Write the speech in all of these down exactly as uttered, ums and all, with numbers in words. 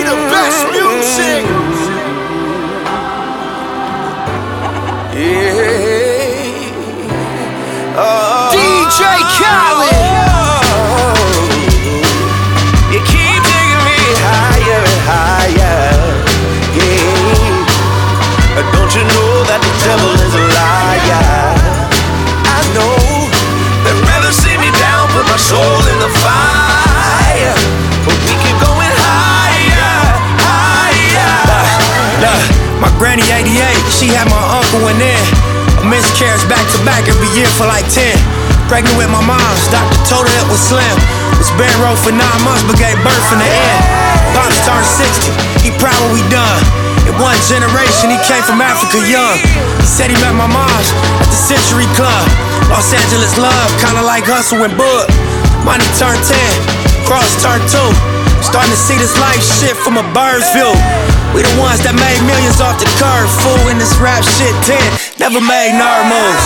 the best music. Yeah. Oh. D J Khaled. You keep taking me higher and higher. Yeah. Don't you know that the devil is a liar? I know they'd rather see me down, put my soul in the fire, but we keep going higher, higher. Look, look, my granny eighty-eight, she had my uncle in there. A miscarriage back to back every year for like ten. Pregnant with my mom's, doctor told her it was slim. Was bed row for nine months, but gave birth in the end. Pops turned sixty, he proud what we done. In one generation, he came from Africa young. He said he met my mom's at the Century Club. Los Angeles love, kinda like Hustle and Bud. Money turned ten, Cross turned two. Starting to see this life shit from a bird's view. We the ones that made millions off the curve, fool. In this rap shit ten, never made nerd moves.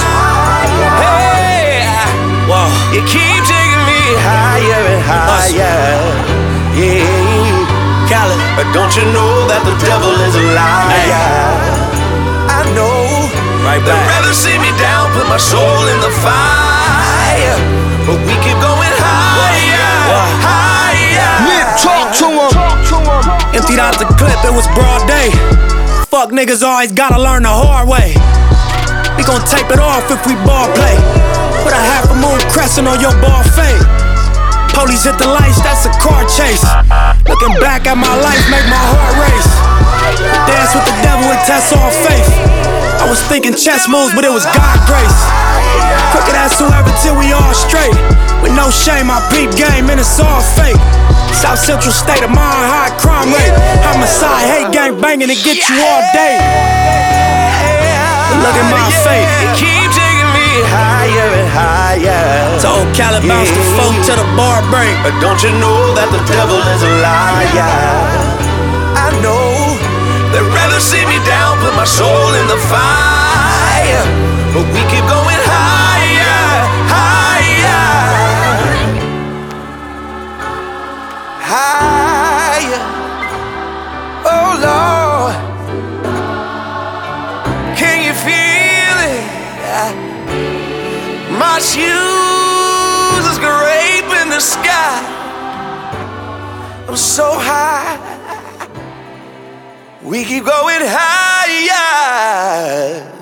Hey, whoa. You keep taking me higher and higher. Yeah. Khaled. But don't you know that the devil is a liar? Hey. I know. Right back. They'd rather see me down, put my soul in the fire, but we keep going higher, Whoa. higher. Nip, talk to him. Emptied out the clip, it was broad day. Fuck niggas always gotta learn the hard way. We gon' tape it off if we ball play. Put a half a moon crescent on your ball fade. Police hit the lights, that's a car chase. Looking back at my life, make my heart race. Dance with the devil and test all faith. I was thinking chess moves, but it was God grace. Crooked ass whoever till we all straight. With no shame, I peep game and it's all fake. South Central state of mind, high crime rate. Homicide, hate gang banging to get you all day. But look at my fate. You keep taking me higher and higher. Told Khaled bounce the phone to the bar break. But don't you know that the devil is a liar? I know they'd rather see me down, put my soul in the fire, but we keep going higher, higher, higher. Oh Lord, can you feel it? My shoes is scraping the sky. I'm so high. We keep going higher.